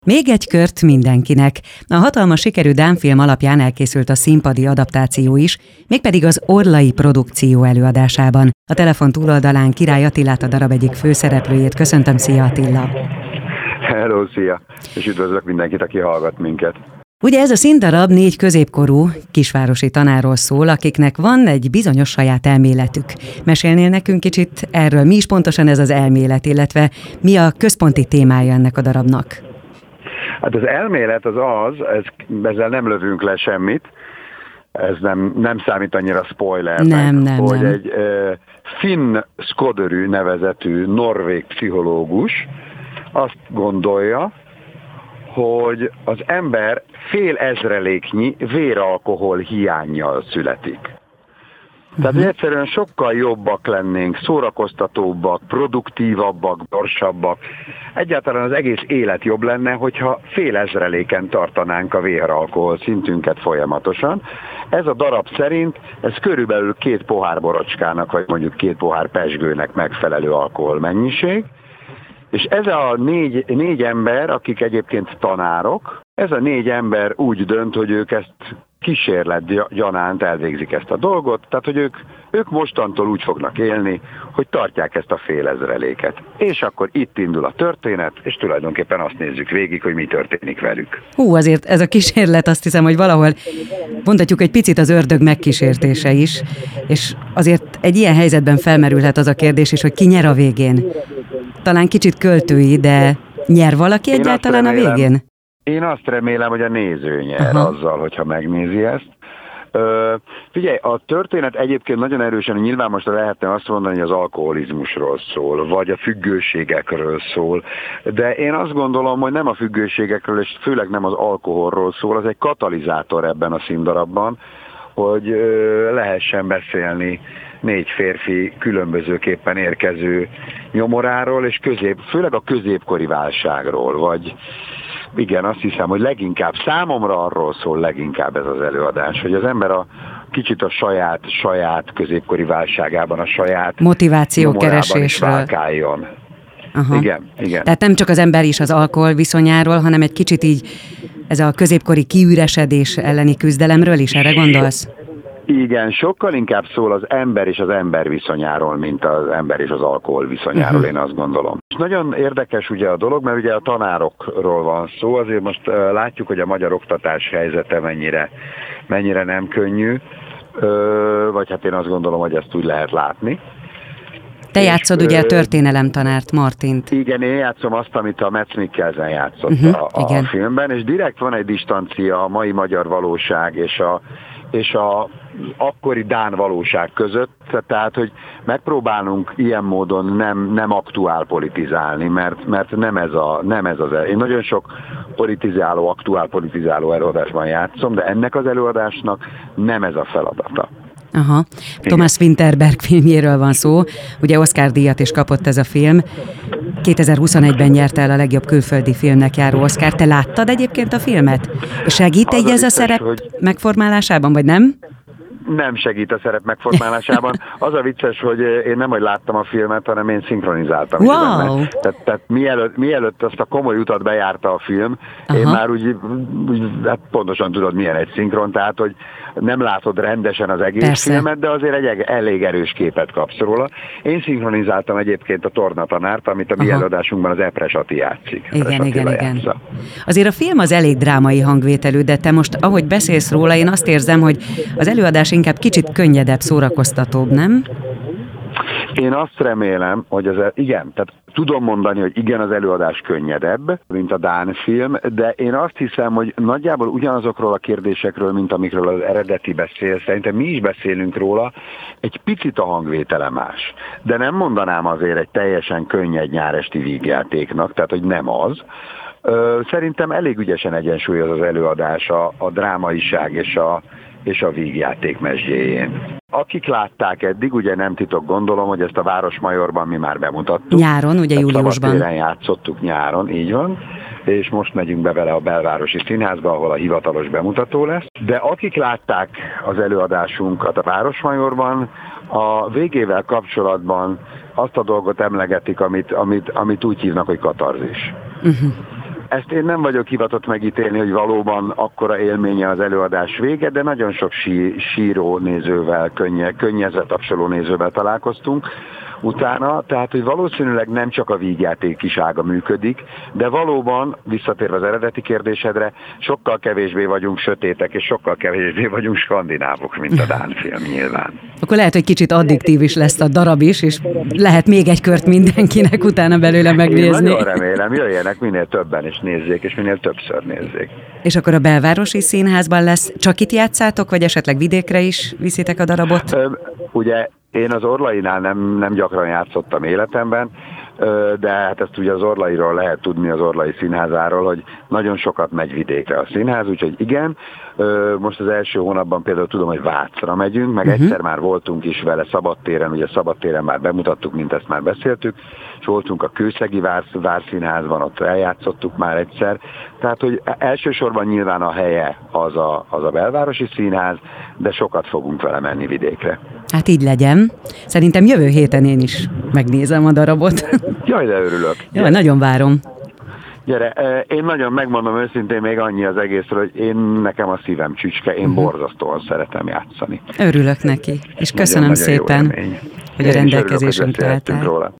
Még egy kört mindenkinek. A hatalmas sikerű dán film alapján elkészült a színpadi adaptáció is, mégpedig az Orlai produkció előadásában. A telefon túloldalán Király Attilát, a darab egyik főszereplőjét köszöntöm. Szia, Attila! Hello, szia! És üdvözlök mindenkit, aki hallgat minket. Ugye ez a színdarab 4 középkorú kisvárosi tanárról szól, akiknek van egy bizonyos saját elméletük. Mesélnél nekünk kicsit erről? Mi is pontosan ez az elmélet, illetve mi a központi témája ennek a darabnak? Hát az elmélet ezzel nem lövünk le semmit, ez nem számít annyira spoilernek, hogy egy Finn Skoderű nevezetű norvég pszichológus azt gondolja, hogy az ember fél ezreléknyi véralkohol hiánnyal születik. Tehát egyszerűen sokkal jobbak lennénk, szórakoztatóbbak, produktívabbak, gyorsabbak. Egyáltalán az egész élet jobb lenne, hogyha fél ezreléken tartanánk a véralkohol szintünket folyamatosan. Ez a darab szerint ez körülbelül 2 pohár borocskának, vagy mondjuk 2 pohár pezsgőnek megfelelő alkoholmennyiség. És ez a négy ember, akik egyébként tanárok, ez a 4 ember úgy dönt, hogy ők ezt kísérlet gyanánt elvégzik ezt a dolgot, tehát hogy ők mostantól úgy fognak élni, hogy tartják ezt a fél ezreléket. És akkor itt indul a történet, és tulajdonképpen azt nézzük végig, hogy mi történik velük. Azért ez a kísérlet, azt hiszem, hogy valahol mondhatjuk egy picit az ördög megkísértése is, és azért egy ilyen helyzetben felmerülhet az a kérdés is, hogy ki nyer a végén. Talán kicsit költői, de nyer valaki egyáltalán a végén? Én azt remélem, hogy a néző nyer azzal, hogyha megnézi ezt. Figyelj, a történet egyébként nagyon erősen, nyilván most lehetne azt mondani, hogy az alkoholizmusról szól, vagy a függőségekről szól, de én azt gondolom, hogy nem a függőségekről, és főleg nem az alkoholról szól, az egy katalizátor ebben a színdarabban, hogy lehessen beszélni 4 férfi különbözőképpen érkező nyomoráról, és főleg a középkori válságról, vagy igen, azt hiszem, hogy leginkább számomra arról szól leginkább ez az előadás, hogy az ember kicsit a saját középkori válságában, a saját motivációkeresésről válkáljon. Igen. Tehát nem csak az ember is az alkohol viszonyáról, hanem egy kicsit így ez a középkori kiüresedés elleni küzdelemről is, erre gondolsz? Igen, sokkal inkább szól az ember és az ember viszonyáról, mint az ember és az alkohol viszonyáról, én azt gondolom. És nagyon érdekes ugye a dolog, mert ugye a tanárokról van szó, azért most látjuk, hogy a magyar oktatás helyzete mennyire nem könnyű, vagy hát én azt gondolom, hogy ezt úgy lehet látni. Te játszod ugye a történelemtanárt, Martint. Igen, én játszom azt, amit a Mads Mikkelsen játszott a filmben, és direkt van egy distancia a mai magyar valóság és a akkori dán valóság között, tehát, hogy megpróbálunk ilyen módon nem aktuál politizálni, mert nem ez az. Én nagyon sok aktuál politizáló előadásban játszom, de ennek az előadásnak nem ez a feladata. Thomas Vinterberg filmjéről van szó, ugye Oscar-díjat is kapott ez a film. 2021-ben nyerte el a legjobb külföldi filmnek járó Oscar. Te láttad egyébként a filmet? Segít ez a szerep megformálásában, vagy nem? Nem segít a szerep megformálásában. Az a vicces, hogy én nem, hogy láttam a filmet, hanem én szinkronizáltam. Wow. Tehát mielőtt azt a komoly utat bejárta a film, én már úgy hát pontosan tudod, milyen egy szinkron, tehát, hogy nem látod rendesen az egész filmet, de azért egy elég erős képet kapsz róla. Én szinkronizáltam egyébként a tornatanárt, amit a mi előadásunkban az Epres Ati játszik. Igen. Azért a film az elég drámai hangvételű, de te most, ahogy beszélsz róla, én azt érzem, hogy az előadás inkább kicsit könnyedebb, szórakoztatóbb, nem? Én azt remélem, hogy igen, tehát tudom mondani, hogy igen, az előadás könnyedebb, mint a dán film, de én azt hiszem, hogy nagyjából ugyanazokról a kérdésekről, mint amikről az eredeti beszél, szerintem mi is beszélünk róla, egy picit a hangvétele más. De nem mondanám azért egy teljesen könnyed nyáresti vígjátéknak, tehát hogy nem az. Szerintem elég ügyesen egyensúlyoz az előadás a drámaiság és a vígjáték mesdjéjén. Akik látták eddig, ugye nem titok, gondolom, hogy ezt a Városmajorban mi már bemutattuk. Nyáron, ugye júliusban. Szabadtéren játszottuk nyáron, így van, és most megyünk be vele a Belvárosi Színházba, ahol a hivatalos bemutató lesz. De akik látták az előadásunkat a Városmajorban, a végével kapcsolatban azt a dolgot emlegetik, amit úgy hívnak, hogy katarzis. ezt én nem vagyok hivatott megítélni, hogy valóban akkora élménye az előadás vége, de nagyon sok síró nézővel, könnyezve tapsoló nézővel találkoztunk utána, tehát hogy valószínűleg nem csak a vígjátékisága működik, de valóban, visszatérve az eredeti kérdésedre, sokkal kevésbé vagyunk sötétek, és sokkal kevésbé vagyunk skandinávok, mint a dán film nyilván. Akkor lehet, hogy kicsit addiktív is lesz a darab is, és lehet még egy kört mindenkinek utána belőle megnézni. Én nagyon remélem, jöjjenek minél többen, és nézzék, és minél többször nézzék. És akkor a Belvárosi Színházban lesz, csak itt játszátok, vagy esetleg vidékre is viszitek a darabot? Ugye én az Orlainál nem gyakran játszottam életemben, de hát ezt ugye az Orlairól lehet tudni, az Orlai Színházáról, hogy nagyon sokat megy vidékre a színház, úgyhogy igen, most az első hónapban például tudom, hogy Vácra megyünk, meg egyszer már voltunk is vele Szabadtéren, ugye Szabadtéren már bemutattuk, mint ezt már beszéltük, és voltunk a Kőszegi Várszínházban, ott eljátszottuk már egyszer, tehát hogy elsősorban nyilván a helye az a Belvárosi Színház, de sokat fogunk vele menni vidékre. Hát így legyen. Szerintem jövő héten én is megnézem a darabot. Jaj, de örülök. Jaj, nagyon várom. Gyere, én nagyon megmondom őszintén még annyi az egészről, hogy nekem a szívem csücske, én borzasztóan szeretem játszani. Örülök neki, és köszönöm nagyon szépen, hogy a rendelkezésünkre álltál.